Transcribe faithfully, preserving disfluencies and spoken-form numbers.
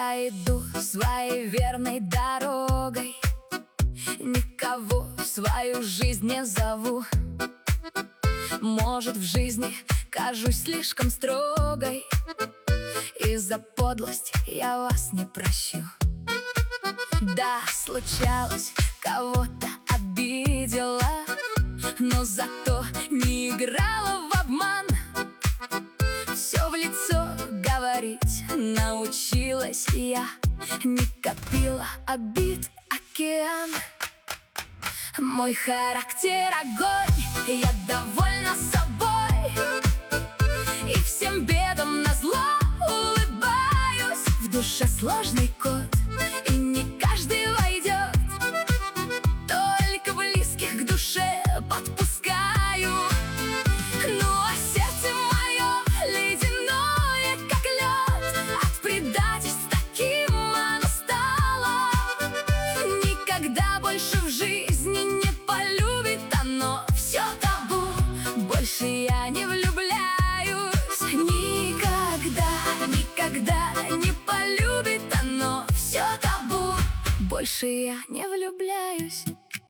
Я иду своей верной дорогой, никого в свою жизнь не зову. Может, в жизни кажусь слишком строгой, и за подлость я вас не прощу. Да, случалось, кого-то обидела, но зато не играла в обман. Все в лицо говорить научилась я, не копила обид океан. Мой характер огонь, я довольна собой, и всем бедам назло улыбаюсь. В душе сложный код, и не каждый войдет, только близких к душе подпускаю. Ну а сердце мое ледяное, как лед, от предательств таким оно стало. Никогда больше в жизни не полюбит оно, все табу, больше я не влюбляюсь. Никогда, никогда не полюбит оно, все табу, больше я не влюбляюсь.